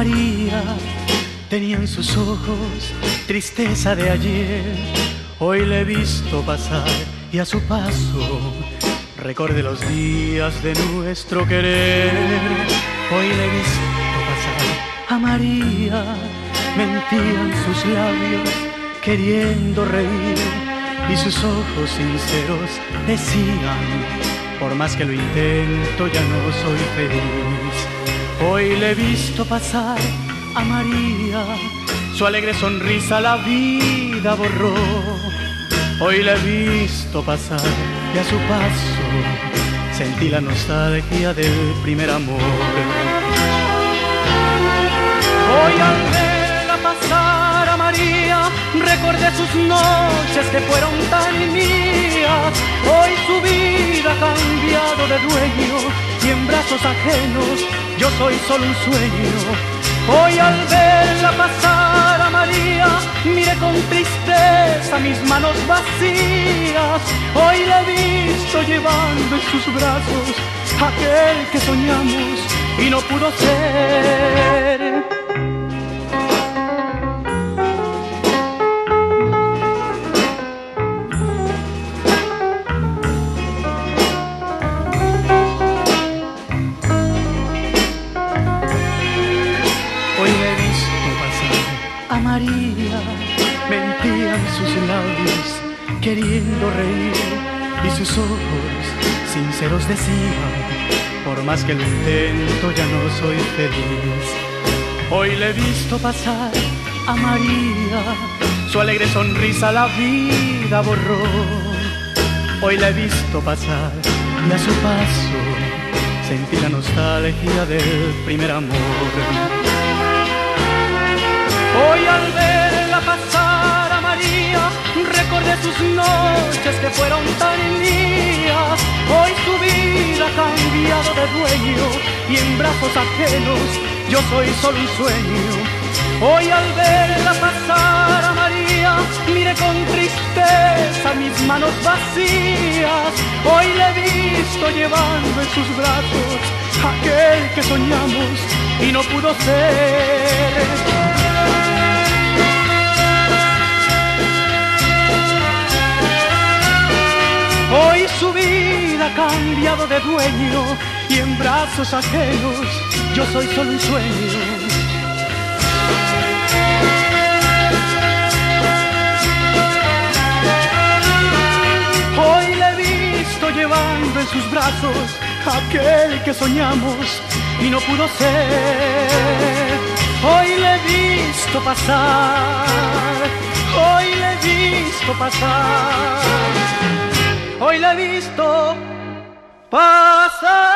María tenía en sus ojos tristeza de ayer. Hoy le he visto pasar y a su paso recordé los días de nuestro querer. Hoy le he visto pasar a María, mentían sus labios queriendo reír y sus ojos sinceros decían: por más que lo intento ya no soy feliz. Hoy le he visto pasar a María, su alegre sonrisa la vida borró. Hoy la he visto pasar y a su paso sentí la nostalgia del primer amor. Hoy al verla pasar a María recordé sus noches que fueron tan mías. Hoy su vida ha cambiado de dueño y en brazos ajenos yo soy solo un sueño. Hoy al verla pasar a María miré con tristeza mis manos vacías. Hoy la he visto llevando en sus brazos aquel que soñamos y no pudo ser. Hoy le he visto pasar a María, mentían sus labios queriendo reír y sus ojos sinceros decían: por más que lo intento ya no soy feliz. Hoy le he visto pasar a María, su alegre sonrisa la vida borró. Hoy la he visto pasar y a su paso sentí la nostalgia del primer amor. Hoy al verla pasar a María recordé sus noches que fueron tan mías. Hoy su vida ha cambiado de dueño y en brazos ajenos yo soy solo un sueño. Hoy al verla pasar a María miré con tristeza mis manos vacías. Hoy la he visto llevando en sus brazos aquel que soñamos y no pudo ser. Hoy su vida ha cambiado de dueño y en brazos ajenos yo soy solo un sueño. Hoy la he visto llevando en sus brazos aquel que soñamos y no pudo ser. Hoy la he visto pasar, hoy la he visto pasar. Hoy la he visto pasar.